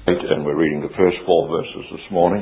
And we're reading the first 4 verses this morning.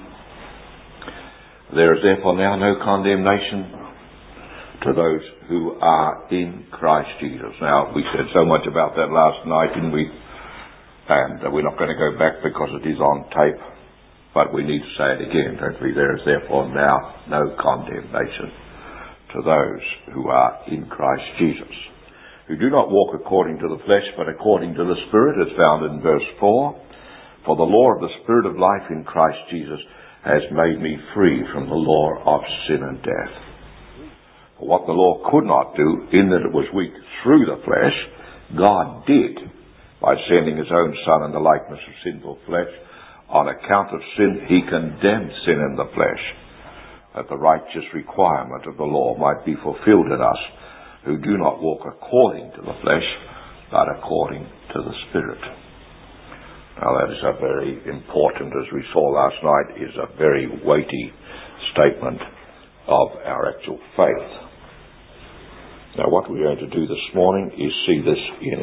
There is therefore now no condemnation to those who are in Christ Jesus. Now, we said so much about that last night, didn't we? And we're not going to go back because it is on tape, but we need to say it again, don't we? There is therefore now no condemnation to those who are in Christ Jesus, who do not walk according to the flesh, but according to the Spirit, as found in verse 4. For the law of the Spirit of life in Christ Jesus has made me free from the law of sin and death. For what the law could not do, in that it was weak through the flesh, God did by sending his own Son in the likeness of sinful flesh. On account of sin, he condemned sin in the flesh, that the righteous requirement of the law might be fulfilled in us, who do not walk according to the flesh, but according to the Spirit. Now that is a very important, as we saw last night, is a very weighty statement of our actual faith. Now what we're going to do this morning is see this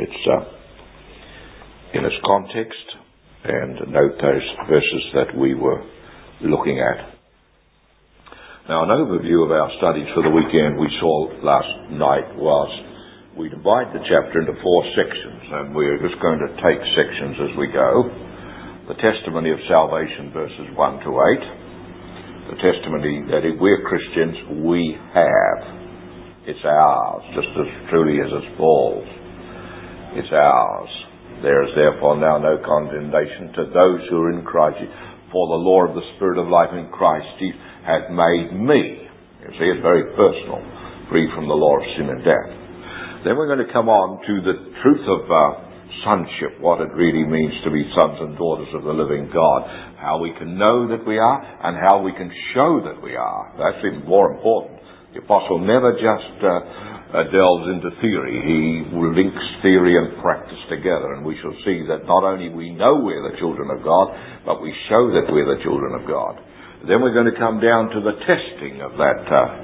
in its context and note those verses that we were looking at. Now an overview of our studies for the weekend we saw last night was we divide the chapter into 4 sections, and we're just going to take sections as we go. The testimony of salvation, verses 1 to 8. The testimony that if we're Christians, we have. It's ours, just as truly as it's Paul's. It's ours. There is therefore now no condemnation to those who are in Christ. For the law of the Spirit of life in Christ Jesus hath made me. You see, it's very personal, free from the law of sin and death. Then we're going to come on to the truth of sonship, what it really means to be sons and daughters of the living God, how we can know that we are, and how we can show that we are. That's even more important. The apostle never just delves into theory. He links theory and practice together, and we shall see that not only we know we're the children of God, but we show that we're the children of God. Then we're going to come down to the testing of that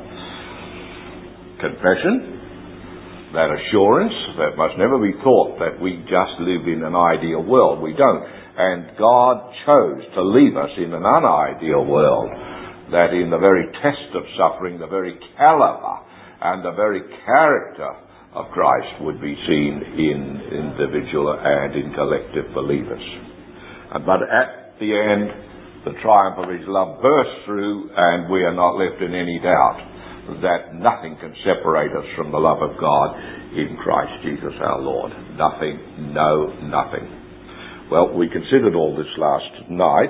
confession, that assurance that must never be thought that we just live in an ideal world. We don't. And God chose to leave us in an unideal world, that in the very test of suffering, the very caliber and the very character of Christ would be seen in individual and in collective believers. But at the end, the triumph of his love bursts through, and we are not left in any doubt that nothing can separate us from the love of God in Christ Jesus our Lord. Nothing, no, nothing. Well, we considered all this last night,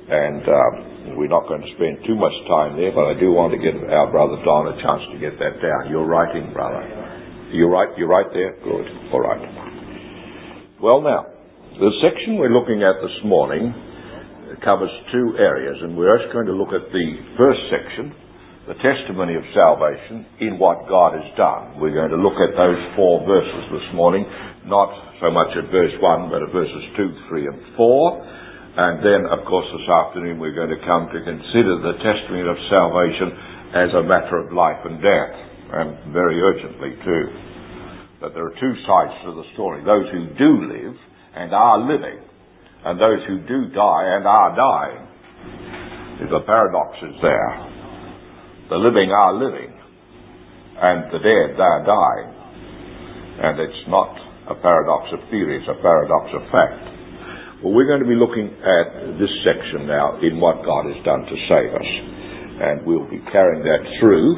and we're not going to spend too much time there, but I do want to give our brother Don a chance to get that down. You're writing, brother. You're right there? Good. All right. Well, now, the section we're looking at this morning covers 2 areas, and we're just going to look at the first section, the testimony of salvation in what God has done. We're going to look at those 4 verses this morning, not so much at verse 1, but at verses 2, 3, and 4. And then, of course, this afternoon we're going to come to consider the testimony of salvation as a matter of life and death, and very urgently too. But there are 2 sides to the story. Those who do live and are living, and those who do die and are dying. There's a paradox is there. The living are living, and the dead are dying. And it's not a paradox of theory, it's a paradox of fact. Well, we're going to be looking at this section now in what God has done to save us. And we'll be carrying that through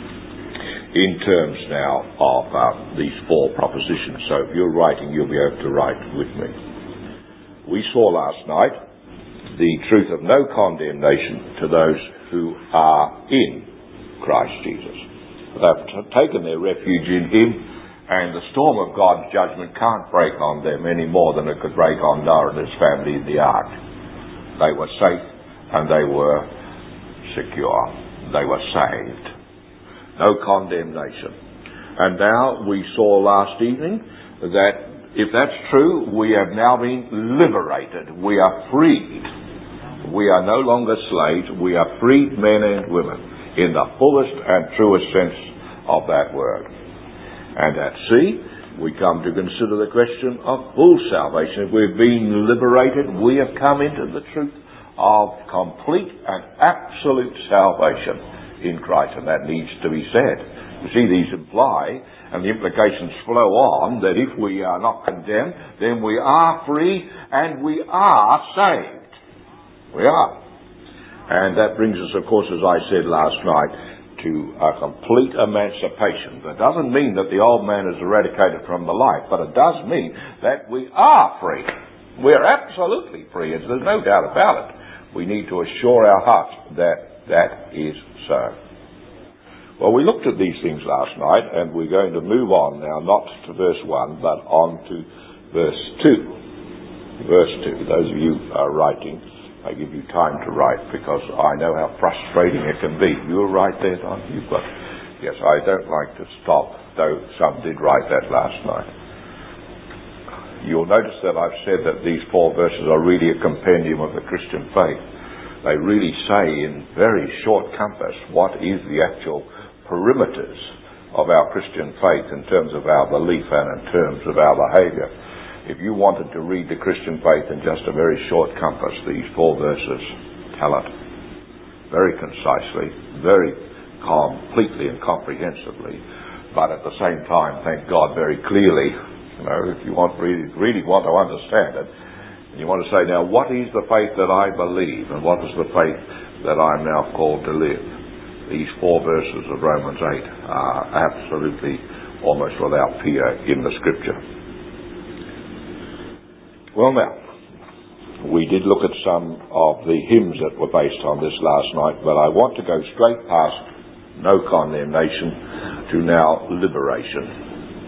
in terms now of these 4 propositions. So if you're writing, you'll be able to write with me. We saw last night the truth of no condemnation to those who are in Christ Jesus. They've taken their refuge in him, and the storm of God's judgment can't break on them any more than it could break on Noah and his family in the ark. They were safe and they were secure. They were saved. No condemnation. And now we saw last evening that if that's true, we have now been liberated. We are freed. We are no longer slaves. We are freed men and women in the fullest and truest sense of that word. And at sea, we come to consider the question of full salvation. If we've been liberated, we have come into the truth of complete and absolute salvation in Christ, and that needs to be said. You see, these imply, and the implications flow on, that if we are not condemned, then we are free and we are saved. We are. And that brings us, of course, as I said last night, to a complete emancipation. That doesn't mean that the old man is eradicated from the life, but it does mean that we are free. We're absolutely free, and there's no doubt about it. We need to assure our hearts that that is so. Well, we looked at these things last night, and we're going to move on now, not to verse 1, but on to verse 2. Verse 2. Those of you who are writing, I give you time to write, because I know how frustrating it can be. You were right there, Don? You've got... Yes, I don't like to stop, though some did write that last night. You'll notice that I've said that these 4 verses are really a compendium of the Christian faith. They really say in very short compass what is the actual perimeters of our Christian faith in terms of our belief and in terms of our behaviour. If you wanted to read the Christian faith in just a very short compass, these 4 verses tell it very concisely, very completely and comprehensively, but at the same time, thank God, very clearly. You know, if you really want to understand it, and you want to say, now, what is the faith that I believe, and what is the faith that I'm now called to live? These 4 verses of Romans 8 are absolutely almost without peer in the Scripture. Well, now, we did look at some of the hymns that were based on this last night, but I want to go straight past no condemnation to now liberation.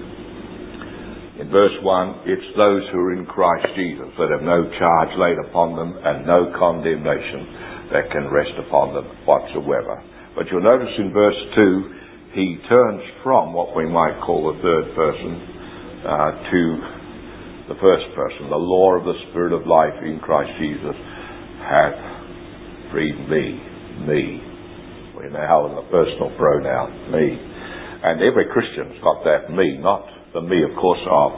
In verse 1, it's those who are in Christ Jesus that have no charge laid upon them and no condemnation that can rest upon them whatsoever. But you'll notice in verse 2, he turns from what we might call the third person to the first person. The law of the Spirit of life in Christ Jesus hath freed me. We're now in the personal pronoun, me. And every Christian's got that me, not the me, of course, of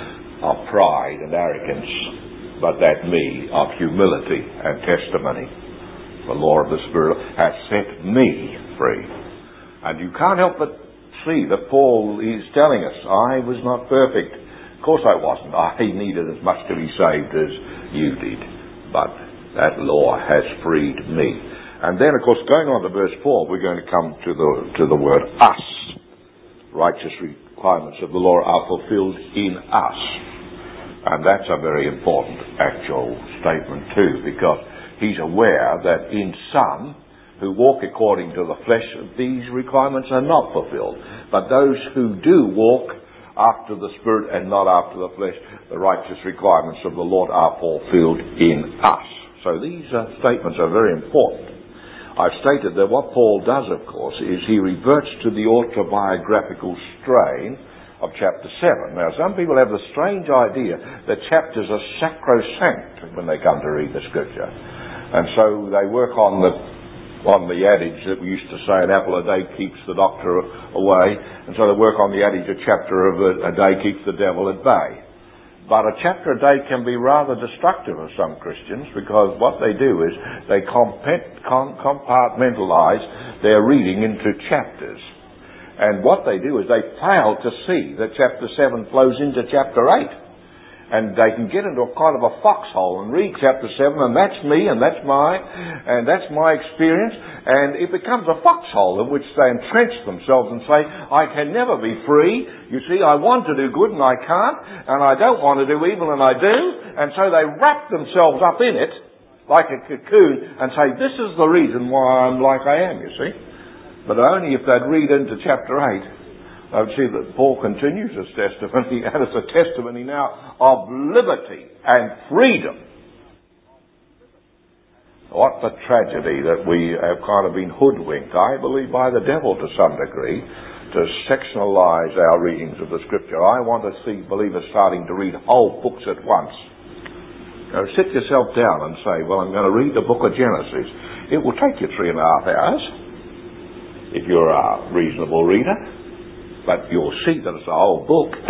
pride and arrogance, but that me of humility and testimony. The law of the Spirit has set me free. And you can't help but see that Paul is telling us, I was not perfect. Of course I wasn't. I needed as much to be saved as you did. But that law has freed me. And then, of course, going on to verse 4, we're going to come to the word us. Righteous requirements of the law are fulfilled in us. And that's a very important actual statement too, because he's aware that in some who walk according to the flesh, these requirements are not fulfilled. But those who do walk after the Spirit and not after the flesh, the righteous requirements of the Lord are fulfilled in us. So these statements are very important. I've stated that what Paul does, of course, is he reverts to the autobiographical strain of chapter 7. Now, some people have the strange idea that chapters are sacrosanct when they come to read the Scripture. And so they work on the adage that we used to say, an apple a day keeps the doctor away. And so they work on the adage, a chapter of a day keeps the devil at bay. But a chapter a day can be rather destructive of some Christians, because what they do is they compartmentalize their reading into chapters. And what they do is they fail to see that chapter 7 flows into chapter 8. And they can get into a kind of a foxhole and read chapter 7, and that's me, and that's my experience, and it becomes a foxhole in which they entrench themselves and say, I can never be free. You see, I want to do good and I can't, and I don't want to do evil and I do, and so they wrap themselves up in it like a cocoon and say, this is the reason why I'm like I am, you see. But only if they'd read into chapter 8, I would see that Paul continues his testimony, and it's a testimony now of liberty and freedom. What a tragedy that we have kind of been hoodwinked, I believe, by the devil to some degree, to sectionalize our readings of the Scripture. I want to see believers starting to read whole books at once. Now, sit yourself down and say, well, I'm going to read the book of Genesis. It will take you 3.5 hours, if you're a reasonable reader. But you'll see that it's a whole book.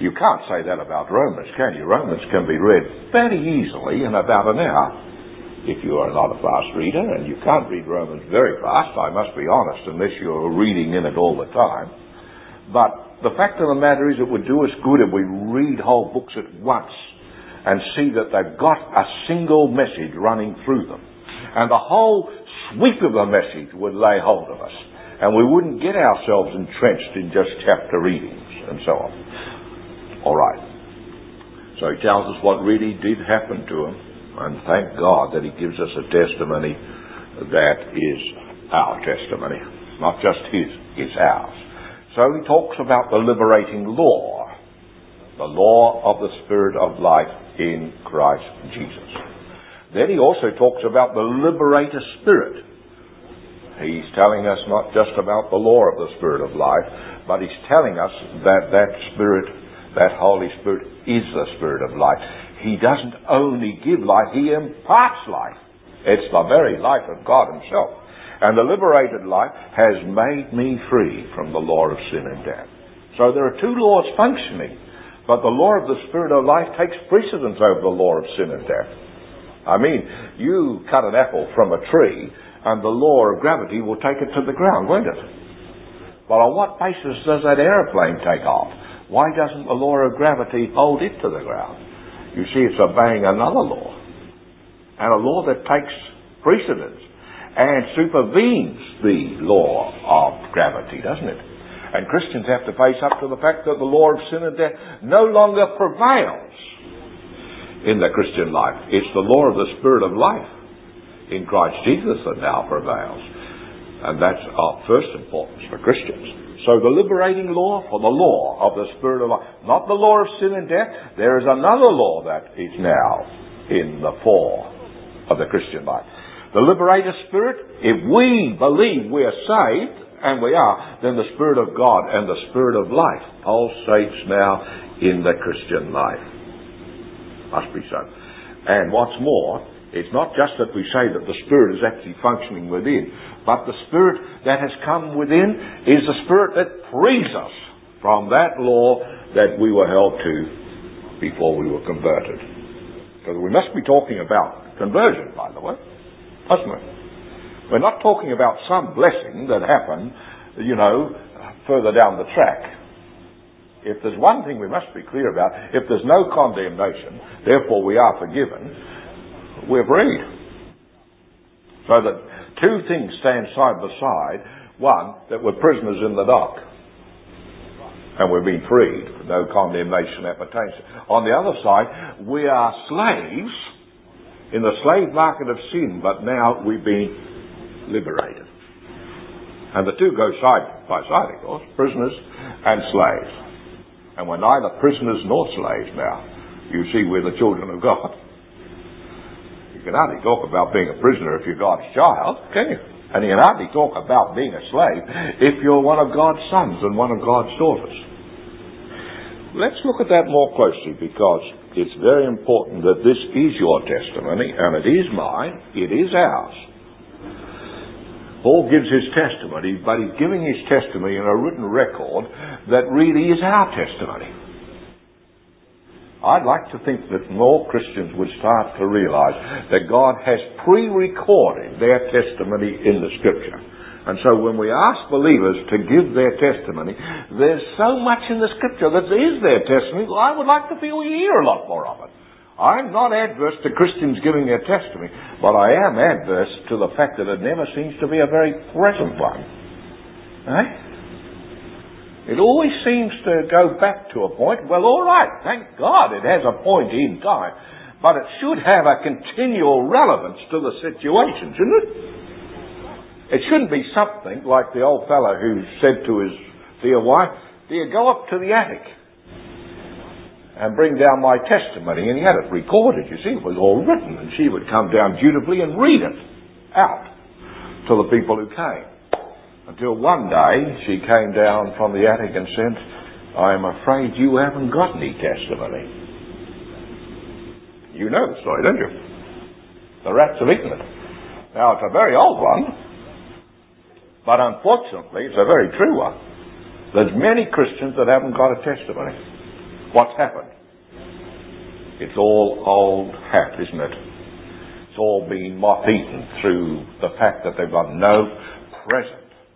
You can't say that about Romans, can you? Romans can be read very easily in about an hour, if you are not a fast reader, and you can't read Romans very fast, I must be honest, unless you're reading in it all the time. But the fact of the matter is, it would do us good if we read whole books at once and see that they've got a single message running through them. And the whole sweep of the message would lay hold of us. And we wouldn't get ourselves entrenched in just chapter readings and so on. All right. So he tells us what really did happen to him, and thank God that he gives us a testimony that is our testimony. Not just his, it's ours. So he talks about the liberating law, the law of the Spirit of life in Christ Jesus. Then he also talks about the liberator spirit. He's telling us not just about the law of the Spirit of life, but he's telling us that that Spirit, that Holy Spirit, is the Spirit of life. He doesn't only give life, he imparts life. It's the very life of God himself. And the liberated life has made me free from the law of sin and death. So there are two laws functioning, but the law of the Spirit of life takes precedence over the law of sin and death. I mean, you cut an apple from a tree, and the law of gravity will take it to the ground, won't it? Well, on what basis does that aeroplane take off? Why doesn't the law of gravity hold it to the ground? You see, it's obeying another law, and a law that takes precedence and supervenes the law of gravity, doesn't it? And Christians have to face up to the fact that the law of sin and death no longer prevails in the Christian life. It's the law of the Spirit of life in Christ Jesus that now prevails. And that's of first importance for Christians. So the liberating law for the law of the Spirit of life, not the law of sin and death. There is another law that is now in the fore of the Christian life. The liberator spirit, if we believe we are saved, and we are, then the Spirit of God and the Spirit of life pulsates now in the Christian life. Must be so. And what's more, it's not just that we say that the Spirit is actually functioning within, but the Spirit that has come within is the Spirit that frees us from that law that we were held to before we were converted. Because we must be talking about conversion, by the way, mustn't we? We're not talking about some blessing that happened, further down the track. If there's one thing we must be clear about, if there's no condemnation, therefore we are forgiven, we're freed. So that two things stand side by side. One, that we're prisoners in the dock, and we're being freed. No condemnation appertains. On the other side, we are slaves in the slave market of sin, but now we've been liberated. And the two go side by side, of course, prisoners and slaves. And we're neither prisoners nor slaves now. You see, we're the children of God. You can hardly talk about being a prisoner if you're God's child, can you? And you can hardly talk about being a slave if you're one of God's sons and one of God's daughters. Let's look at that more closely, because it's very important that this is your testimony, and it is mine, it is ours. Paul gives his testimony, but he's giving his testimony in a written record that really is our testimony. I'd like to think that more Christians would start to realize that God has pre-recorded their testimony in the Scripture. And so when we ask believers to give their testimony, there's so much in the Scripture that is their testimony. Well, I would like to feel we hear a lot more of it. I'm not adverse to Christians giving their testimony, but I am adverse to the fact that it never seems to be a very present one. It always seems to go back to a point. Well, all right, thank God it has a point in time, but it should have a continual relevance to the situation, shouldn't it? It shouldn't be something like the old fellow who said to his dear wife, "Dear, go up to the attic and bring down my testimony." And he had it recorded, you see, it was all written, and she would come down dutifully and read it out to the people who came. Until one day she came down from the attic and said, "I'm afraid you haven't got any testimony." You know the story, don't you? The rats have eaten it. Now, it's a very old one, but unfortunately it's a very true one. There's many Christians that haven't got a testimony. What's happened? It's all old hat, isn't it? It's all been moth-eaten through the fact that they've got no present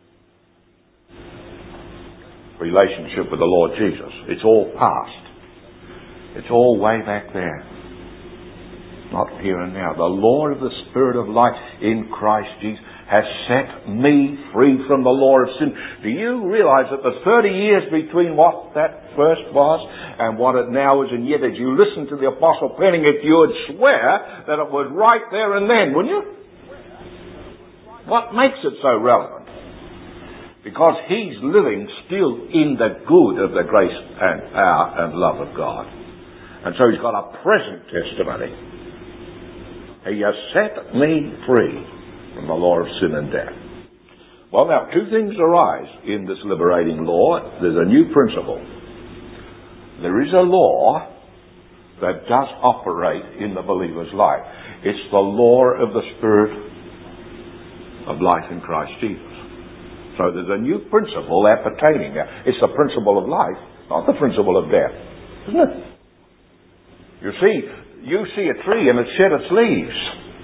relationship with the Lord Jesus. It's all past. It's all way back there. Not here and now. The law of the Spirit of life in Christ Jesus has set me free from the law of sin. Do you realize that the 30 years between what that first was and what it now is, and yet as you listen to the Apostle penning it, you would swear that it was right there and then, wouldn't you? What makes it so relevant? Because he's living still in the good of the grace and power and love of God. And so he's got a present testimony. He has set me free from the law of sin and death. Well, now, two things arise in this liberating law. There's a new principle. There is a law that does operate in the believer's life. It's the law of the Spirit of life in Christ Jesus. So there's a new principle appertaining there. It's the principle of life, not the principle of death. Isn't it? You see a tree and it shed its leaves.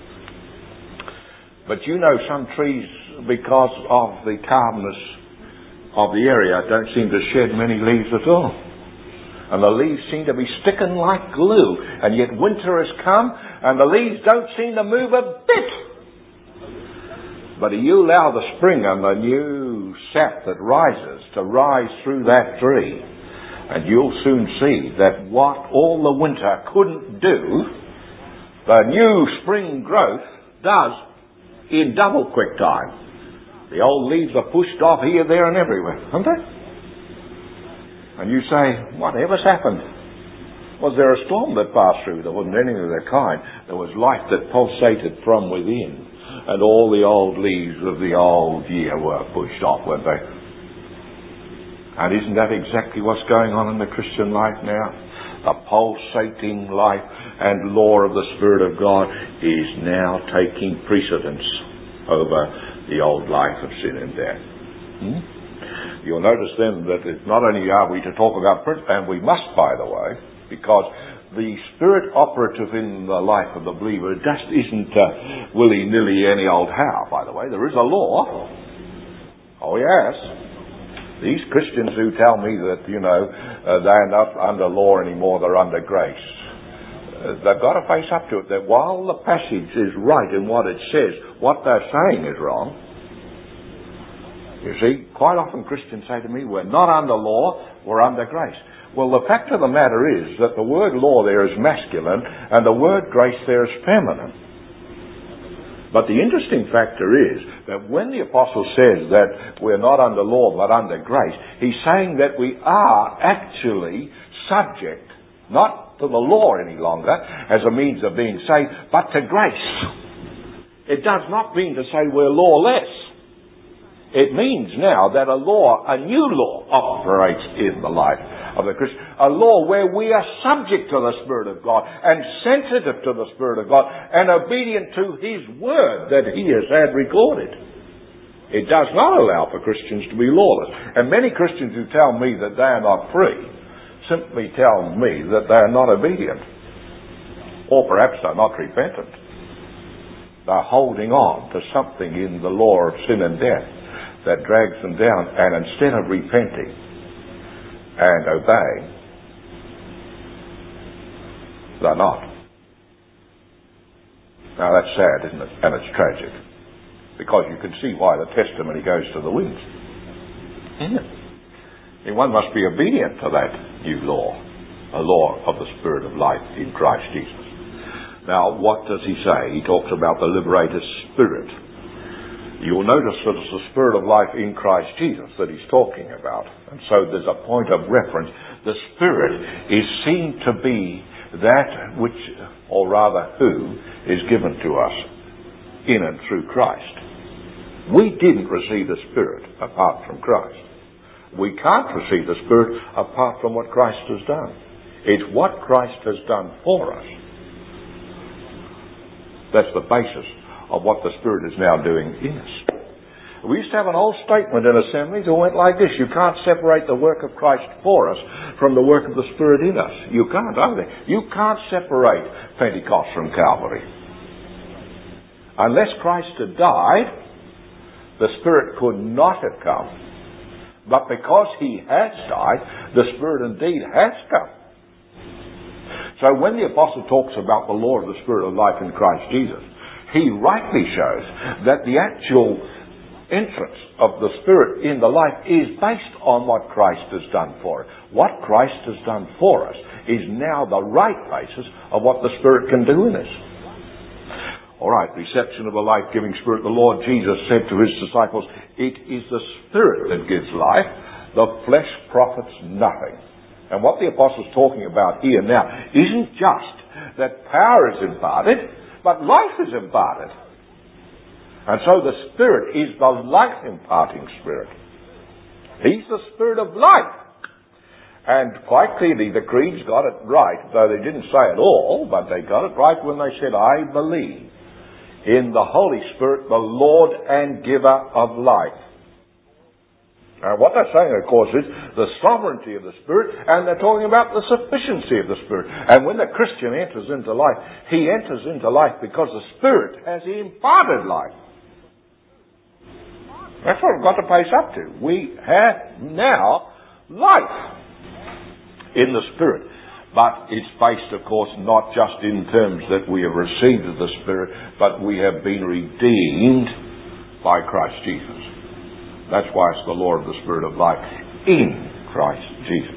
But you know some trees, because of the calmness of the area, don't seem to shed many leaves at all. And the leaves seem to be sticking like glue. And yet winter has come and the leaves don't seem to move a bit. But you allow the spring and the new sap that rises to rise through that tree, and you'll soon see that what all the winter couldn't do, the new spring growth does in double quick time. The old leaves are pushed off here, there and everywhere, aren't they? And you say, whatever's happened? Was there a storm that passed through? There wasn't anything of that kind. There was life that pulsated from within. And all the old leaves of the old year were pushed off, weren't they? And isn't that exactly what's going on in the Christian life now? The pulsating life and law of the Spirit of God is now taking precedence over the old life of sin and death. You'll notice then that not only are we to talk about, and we must, by the way, because the Spirit operative in the life of the believer just isn't willy-nilly any old how, by the way. There is a law. Oh, yes. These Christians who tell me that, they're not under law anymore, they're under grace. They've got to face up to it, that while the passage is right in what it says, what they're saying is wrong. You see, quite often Christians say to me, we're not under law, we're under grace. Well, the fact of the matter is that the word law there is masculine and the word grace there is feminine. But the interesting factor is that when the apostle says that we're not under law but under grace, he's saying that we are actually subject, not to the law any longer as a means of being saved, but to grace. It does not mean to say we're lawless. It means now that a new law operates in the life of the Christian. A law where we are subject to the Spirit of God and sensitive to the Spirit of God and obedient to His Word that He has had recorded. It does not allow for Christians to be lawless. And many Christians who tell me that they are not free simply tell me that they are not obedient. Or perhaps they're not repentant. They're holding on to something in the law of sin and death that drags them down, and instead of repenting and obeying, they're not. Now that's sad, isn't it? And it's tragic. Because you can see why the testimony goes to the winds. Isn't it? And one must be obedient to that new law, a law of the Spirit of life in Christ Jesus. Now, what does he say? He talks about the liberator's spirit. You'll notice that it's the Spirit of life in Christ Jesus that he's talking about. And so there's a point of reference. The Spirit is seen to be that which, or rather who, is given to us in and through Christ. We didn't receive the Spirit apart from Christ. We can't receive the Spirit apart from what Christ has done. It's what Christ has done for us. That's the basis of what the Spirit is now doing in us. We used to have an old statement in assemblies that went like this: you can't separate the work of Christ for us from the work of the Spirit in us. You can't, either. You can't separate Pentecost from Calvary. Unless Christ had died, the Spirit could not have come. But because He has died, the Spirit indeed has come. So when the Apostle talks about the law of the Spirit of life in Christ Jesus, he rightly shows that the actual entrance of the Spirit in the life is based on what Christ has done for us. What Christ has done for us is now the right basis of what the Spirit can do in us. Alright, reception of the life-giving Spirit. The Lord Jesus said to His disciples, it is the Spirit that gives life, the flesh profits nothing. And what the Apostle's talking about here now isn't just that power is imparted, but life is imparted. And so the Spirit is the life-imparting Spirit. He's the Spirit of life. And quite clearly the creeds got it right, though they didn't say it all, but they got it right when they said, I believe in the Holy Spirit, the Lord and giver of life. Now what they're saying, of course, is the sovereignty of the Spirit, and they're talking about the sufficiency of the Spirit. And when the Christian enters into life, he enters into life because the Spirit has imparted life. That's what we've got to face up to. We have now life in the Spirit. But it's based, of course, not just in terms that we have received of the Spirit, but we have been redeemed by Christ Jesus. That's why it's the law of the Spirit of life in Christ Jesus.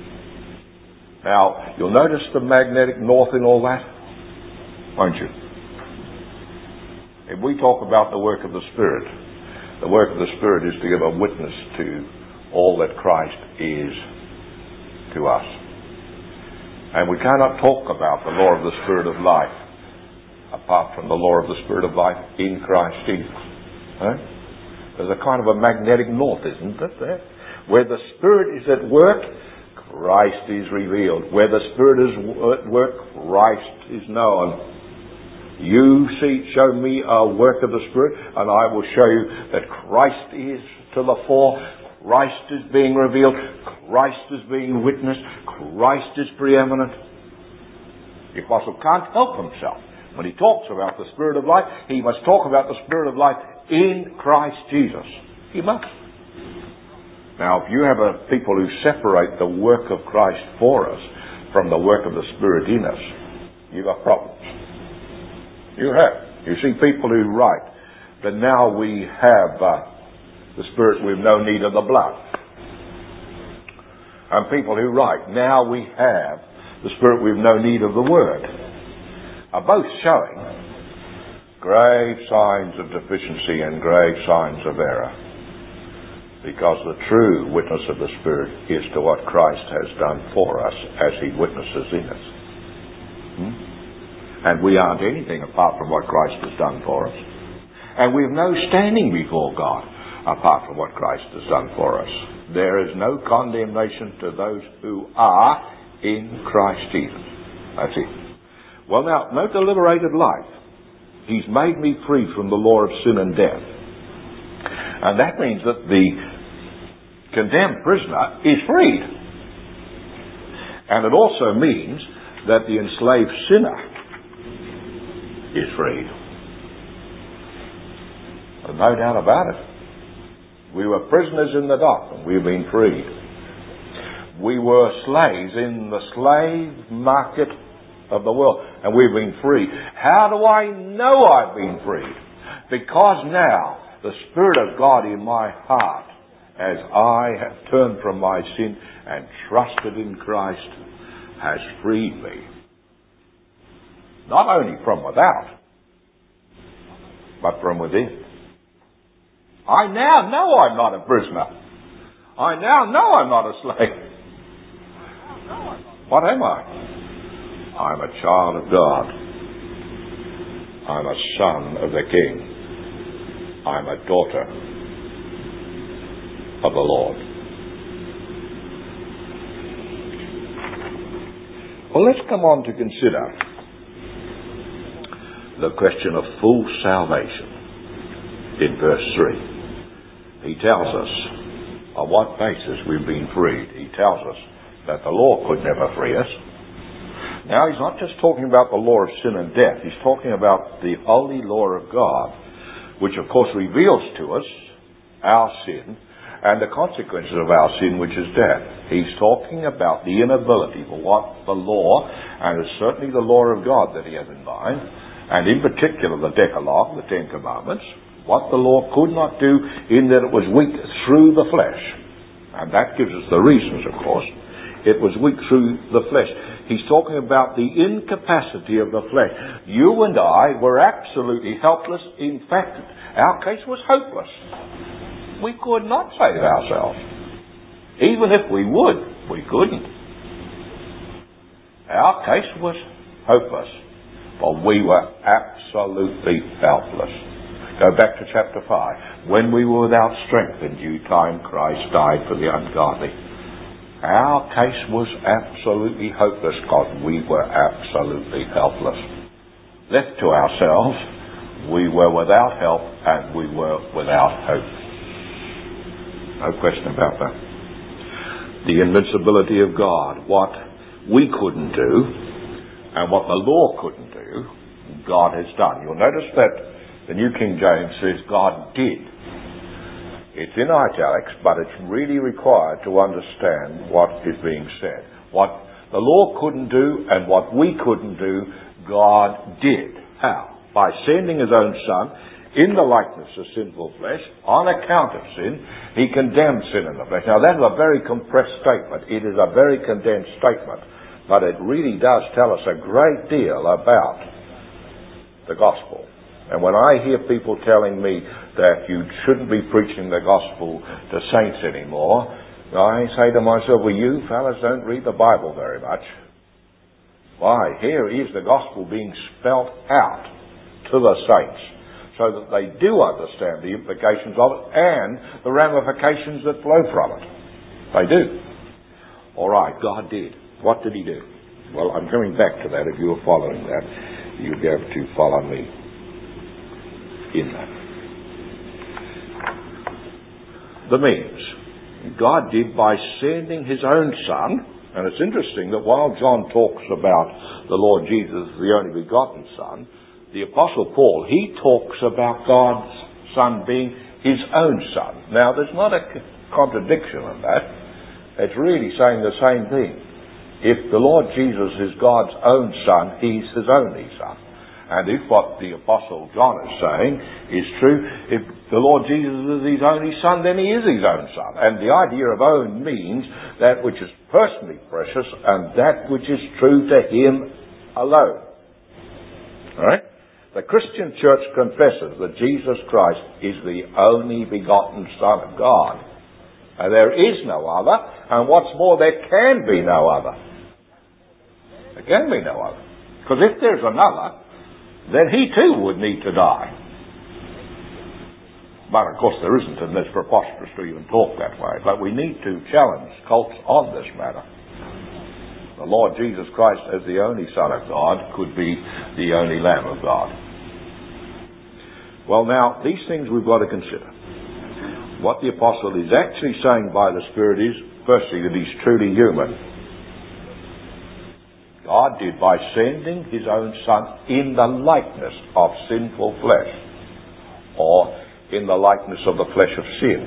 Now, you'll notice the magnetic north in all that, won't you? If we talk about the work of the Spirit of the Spirit is to give a witness to all that Christ is to us. And we cannot talk about the law of the Spirit of life apart from the law of the Spirit of life in Christ Jesus. There's a kind of a magnetic north, isn't it, there? Where the Spirit is at work, Christ is revealed. Where the Spirit is at work, Christ is known. You show me a work of the Spirit, and I will show you that Christ is to the fore, Christ is being revealed, Christ is being witnessed, Christ is preeminent. The Apostle can't help himself. When he talks about the Spirit of life, he must talk about the Spirit of life in Christ Jesus. He must. Now, if you have a people who separate the work of Christ for us from the work of the Spirit in us, you've got problems. You have. You see people who write that now we have the Spirit, we've no need of the blood. And people who write, now we have the Spirit, we've no need of the Word, are both showing grave signs of deficiency and grave signs of error. Because the true witness of the Spirit is to what Christ has done for us as He witnesses in us. And we aren't anything apart from what Christ has done for us. And we have no standing before God apart from what Christ has done for us. There is no condemnation to those who are in Christ Jesus. That's it. Well now, note the liberated life. He's made me free from the law of sin and death. And that means that the condemned prisoner is freed. And it also means that the enslaved sinner is freed. There's no doubt about it. We were prisoners in the dock and we've been freed. We were slaves in the slave market of the world and we've been freed. How do I know I've been freed? Because now the Spirit of God in my heart, as I have turned from my sin and trusted in Christ, has freed me. Not only from without, but from within. I now know I'm not a prisoner. I now know I'm not a slave. What am I? I'm a child of God. I'm a son of the King. I'm a daughter of the Lord. Well, let's come on to consider the question of full salvation in verse 3. He tells us on what basis we've been freed. He tells us that the law could never free us. Now, he's not just talking about the law of sin and death. He's talking about the holy law of God, which of course reveals to us our sin and the consequences of our sin, which is death. He's talking about the inability for what the law, and it's certainly the law of God that he has in mind, and in particular the Decalogue, the Ten Commandments, what the law could not do in that it was weak through the flesh. And that gives us the reasons, of course. It was weak through the flesh. He's talking about the incapacity of the flesh. You and I were absolutely helpless. In fact, our case was hopeless. We could not save ourselves. Even if we would, we couldn't. Our case was hopeless. For we were absolutely helpless. Go back to chapter 5. When we were without strength, in due time Christ died for the ungodly. Our case was absolutely hopeless because we were absolutely helpless. Left to ourselves, we were without help and we were without hope. No question about that. The invincibility of God, what we couldn't do and what the law couldn't do, God has done. You'll notice that the New King James says God did. It's in italics, but it's really required to understand what is being said. What the law couldn't do and what we couldn't do, God did. How? By sending his own Son in the likeness of sinful flesh, on account of sin, he condemned sin in the flesh. Now that is a very compressed statement. It is a very condensed statement, but it really does tell us a great deal about the gospel. And when I hear people telling me that you shouldn't be preaching the gospel to saints anymore, I say to myself, well, you fellas don't read the Bible very much. Why? Here is the gospel being spelt out to the saints so that they do understand the implications of it and the ramifications that flow from it. They do. All right, God did. What did he do? Well, I'm coming back to that. If you were following that, you'll be able to follow me in that. The means. God did by sending his own Son, and it's interesting that while John talks about the Lord Jesus, the only begotten Son, the Apostle Paul, he talks about God's Son being his own Son. Now, there's not a contradiction in that. It's really saying the same thing. If the Lord Jesus is God's own Son, he's his only Son. And if what the Apostle John is saying is true, if the Lord Jesus is his only Son, then he is his own Son. And the idea of own means that which is personally precious and that which is true to him alone. All right? The Christian church confesses that Jesus Christ is the only begotten Son of God. And there is no other, and what's more, there can be no other. There can be no other. Because if there's another, then he too would need to die. But of course there isn't, and it's preposterous to even talk that way. But we need to challenge cults on this matter. The Lord Jesus Christ, as the only Son of God, could be the only Lamb of God. Well, now, these things we've got to consider. What the Apostle is actually saying by the Spirit is, firstly, that he's truly human. God did by sending his own Son in the likeness of sinful flesh, or in the likeness of the flesh of sin.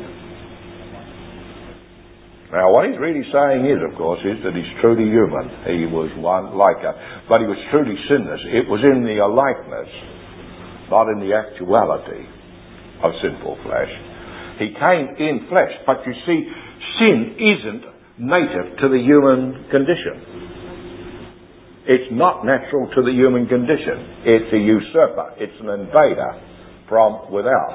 Now, what he's really saying is, of course, is that he's truly human. He was one like us, but he was truly sinless. It was in the likeness, not in the actuality of sinful flesh. He came in flesh, but you see, sin isn't native to the human condition. It's not natural to the human condition. It's a usurper. It's an invader from without.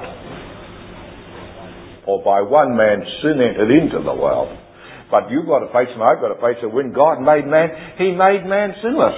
For by one man sin entered into the world. But you've got to face, and I've got to face, that when God made man, he made man sinless.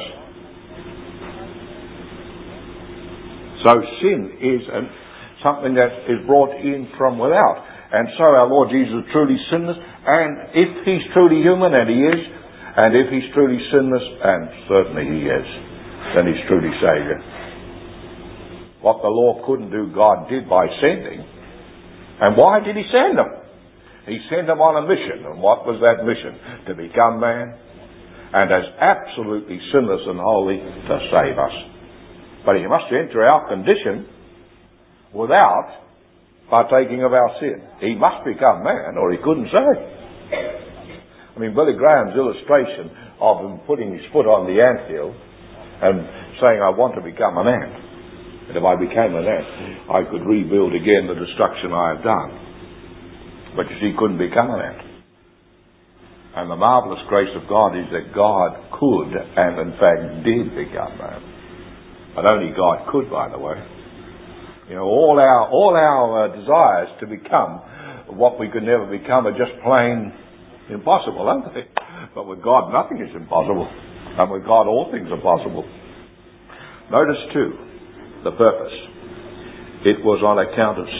So sin is something that is brought in from without. And so our Lord Jesus is truly sinless, and if he's truly human, and he is, and if he's truly sinless, and certainly he is, then he's truly Saviour. What the law couldn't do, God did by sending And why did he send them? He sent them on a mission. And what was that mission? To become man and as absolutely sinless and holy to save us. But he must enter our condition without partaking of our sin. He must become man or he couldn't save. I mean, Billy Graham's illustration of him putting his foot on the anthill and saying, I want to become an ant. And if I became an ant, I could rebuild again the destruction I have done. But you see, he couldn't become an ant. And the marvellous grace of God is that God could, and in fact did, become man. But only God could, by the way. You know, all our desires to become what we could never become are just plain impossible, aren't they? But with God, nothing is impossible. And with God, all things are possible. Notice, too, the purpose. It was on account of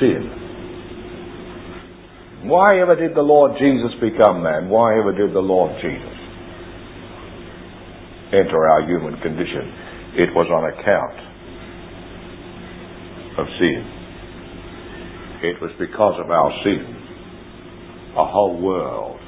sin. Why ever did the Lord Jesus become man? Why ever did the Lord Jesus enter our human condition? It was on account of sin. It was because of our sin. A whole world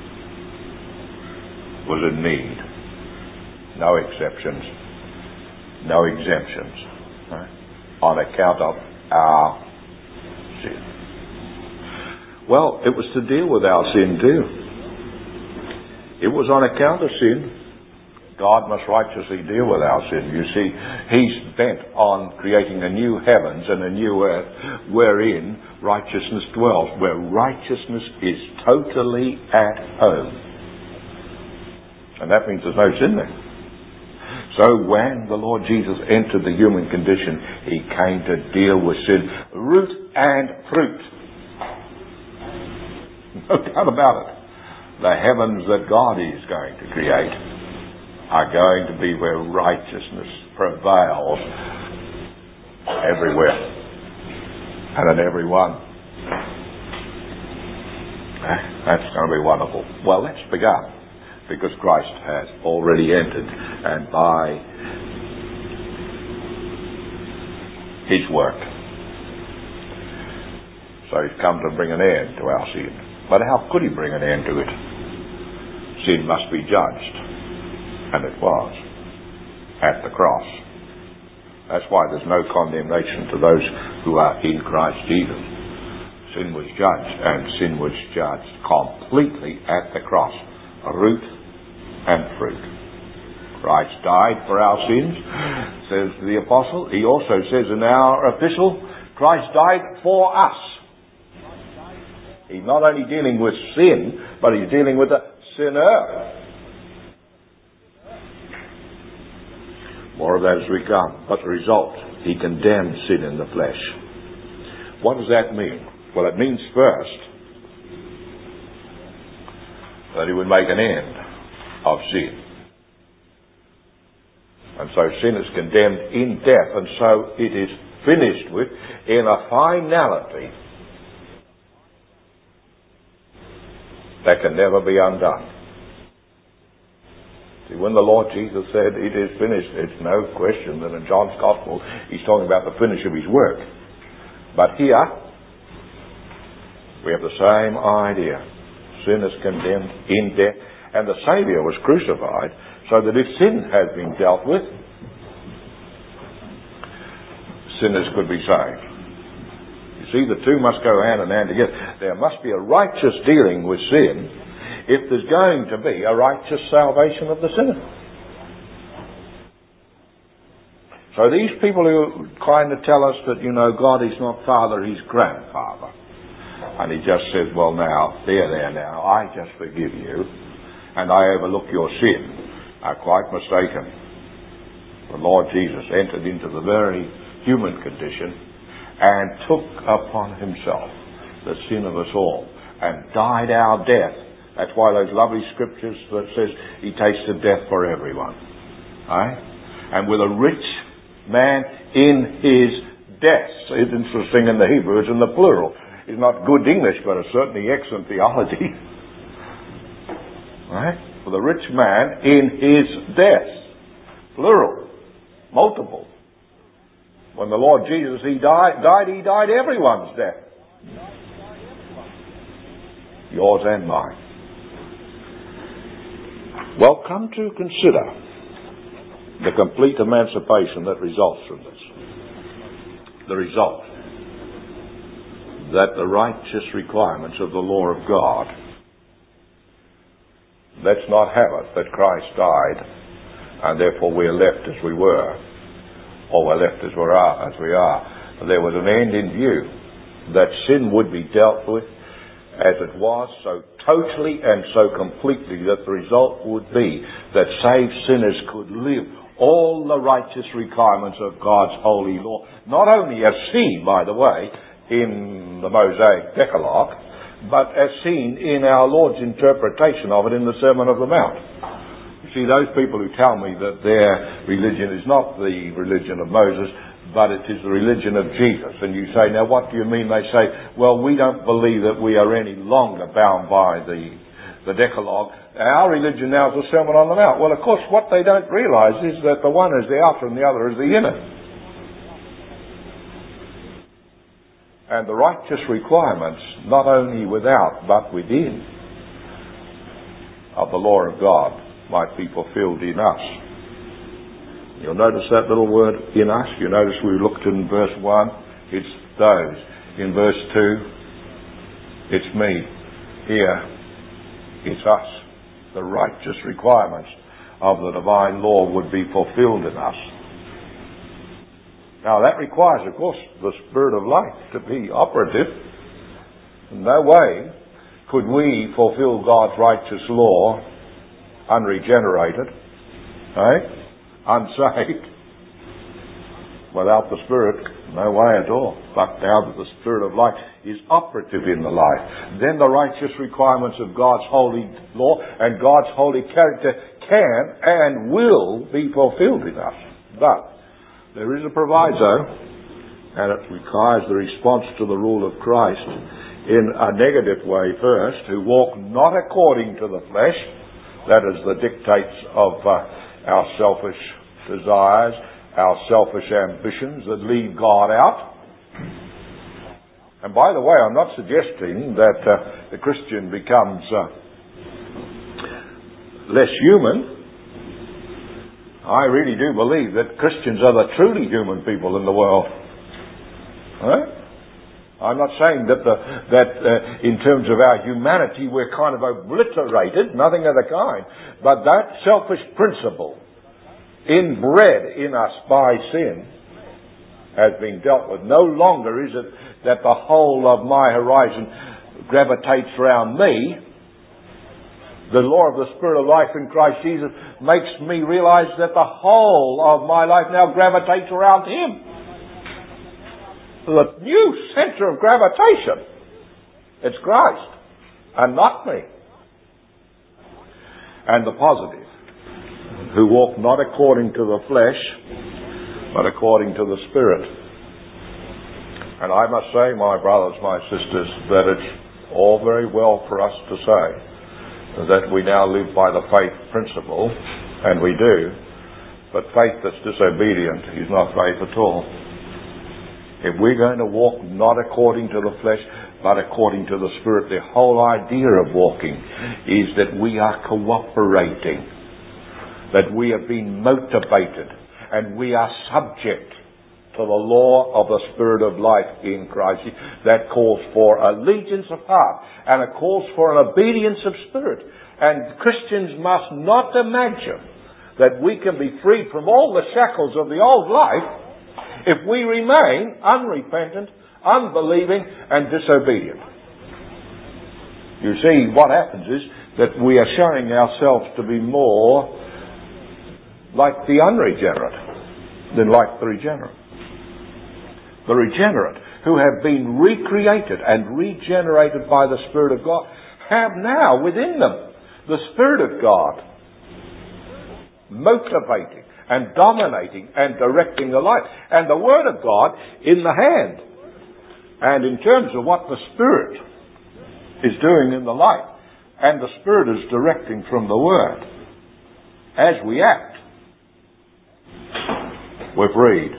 was in need. No exceptions. No exemptions. Right? On account of our sin. Well, it was to deal with our sin too. It was on account of sin. God must righteously deal with our sin. You see, He's bent on creating a new heavens and a new earth wherein righteousness dwells, where righteousness is totally at home. And that means there's no sin there. So when the Lord Jesus entered the human condition, He came to deal with sin, root and fruit. No doubt about it. The heavens that God is going to create are going to be where righteousness prevails everywhere and in everyone. That's going to be wonderful. Well, let's begin. Because Christ has already entered, and by His work. So He's come to bring an end to our sin. But how could He bring an end to it? Sin must be judged. And it was. At the cross. That's why there's no condemnation to those who are in Christ Jesus. Sin was judged, and sin was judged completely at the cross. A root and fruit. Christ died for our sins, says the apostle. He also says in our epistle, Christ died for us. He's not only dealing with sin, but He's dealing with the sinner. More of that as we come. But the result, He condemned sin in the flesh. What does that mean? Well, it means first that He would make an end of sin. And so sin is condemned in death, and so it is finished with in a finality that can never be undone. See, when the Lord Jesus said, it is finished, it's no question that in John's Gospel He's talking about the finish of His work. But here, we have the same idea. Sin is condemned in death, and the Saviour was crucified so that if sin had been dealt with, sinners could be saved. You see, the two must go hand in hand together. There must be a righteous dealing with sin if there's going to be a righteous salvation of the sinner. So these people who kind of tell us that, you know, God is not Father, He's grandfather. And He just says, well now, there now, I just forgive you and I overlook your sin, are quite mistaken. The Lord Jesus entered into the very human condition and took upon Himself the sin of us all and died our death. That's why those lovely scriptures that says He tasted death for everyone. Right? And with a rich man in His death. It's interesting in the Hebrew, it's in the plural. It's not good English, but it's certainly excellent theology. Right? For the rich man in His death. Plural. Multiple. When the Lord Jesus, He died everyone's death. yours and mine. Well, come to consider the complete emancipation that results from this. The result that the righteous requirements of the law of God, let's not have it that Christ died and therefore we're left as we were, or we're left as we are. There was an end in view, that sin would be dealt with as it was, so totally and so completely that the result would be that saved sinners could live all the righteous requirements of God's holy law, not only as seen, by the way, in the Mosaic Decalogue, but as seen in our Lord's interpretation of it in the Sermon on the Mount. You see, those people who tell me that their religion is not the religion of Moses, but it is the religion of Jesus. And you say, now what do you mean? They say, well, we don't believe that we are any longer bound by the Decalogue. Our religion now is the Sermon on the Mount. Well, of course, what they don't realise is that the one is the outer and the other is the inner. And the righteous requirements, not only without, but within, of the law of God might be fulfilled in us. You'll notice that little word, in us. You notice we looked in verse 1, it's those. In verse 2, it's me. Here, it's us. The righteous requirements of the divine law would be fulfilled in us. Now that requires, of course, the Spirit of life to be operative. In no way could we fulfill God's righteous law unregenerated, unsaved, without the Spirit. No way at all. But now that the Spirit of life is operative in the life, then the righteous requirements of God's holy law and God's holy character can and will be fulfilled in us. But there is a proviso, and it requires the response to the rule of Christ in a negative way first, who walk not according to the flesh, that is the dictates of our selfish desires, our selfish ambitions that leave God out. And by the way, I'm not suggesting that the Christian becomes less human. I really do believe that Christians are the truly human people in the world. I'm not saying that in terms of our humanity we're kind of obliterated, nothing of the kind. But that selfish principle, inbred in us by sin, has been dealt with. No longer is it that the whole of my horizon gravitates around me. The law of the Spirit of life in Christ Jesus makes me realize that the whole of my life now gravitates around Him. The new center of gravitation, it's Christ and not me. And the positive, who walk not according to the flesh, but according to the Spirit. And I must say, my brothers, my sisters, that it's all very well for us to say that we now live by the faith principle, and we do, but faith that's disobedient is not faith at all. If we're going to walk not according to the flesh, but according to the Spirit, the whole idea of walking is that we are cooperating, that we are being motivated, and we are subject to the law of the Spirit of life in Christ. That calls for allegiance of heart, and it calls for an obedience of spirit. And Christians must not imagine that we can be freed from all the shackles of the old life if we remain unrepentant, unbelieving, and disobedient. You see, what happens is that we are showing ourselves to be more like the unregenerate than like the regenerate. The regenerate, who have been recreated and regenerated by the Spirit of God, have now within them the Spirit of God motivating and dominating and directing the life, and the Word of God in the hand. And in terms of what the Spirit is doing in the life, and the Spirit is directing from the Word, as we act, we're freed.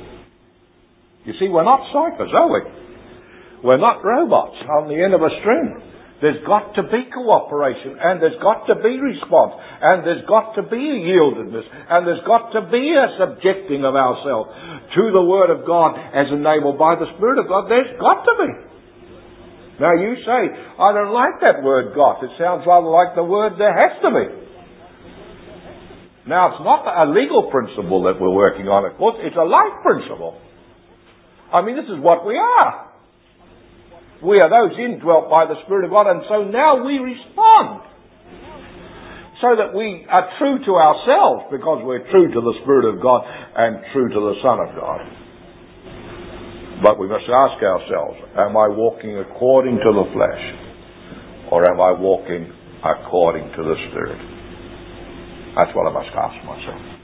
You see, we're not ciphers, are we? We're not robots on the end of a string. There's got to be cooperation, and there's got to be response, and there's got to be a yieldedness, and there's got to be a subjecting of ourselves to the Word of God as enabled by the Spirit of God. There's got to be. Now you say, I don't like that word got. It sounds rather like the word there has to be. Now it's not a legal principle that we're working on, of course. It's a life principle. I mean, this is what we are. We are those indwelt by the Spirit of God, and so now we respond. So that we are true to ourselves, because we're true to the Spirit of God and true to the Son of God. But we must ask ourselves, am I walking according to the flesh? Or am I walking according to the Spirit? That's what I must ask myself.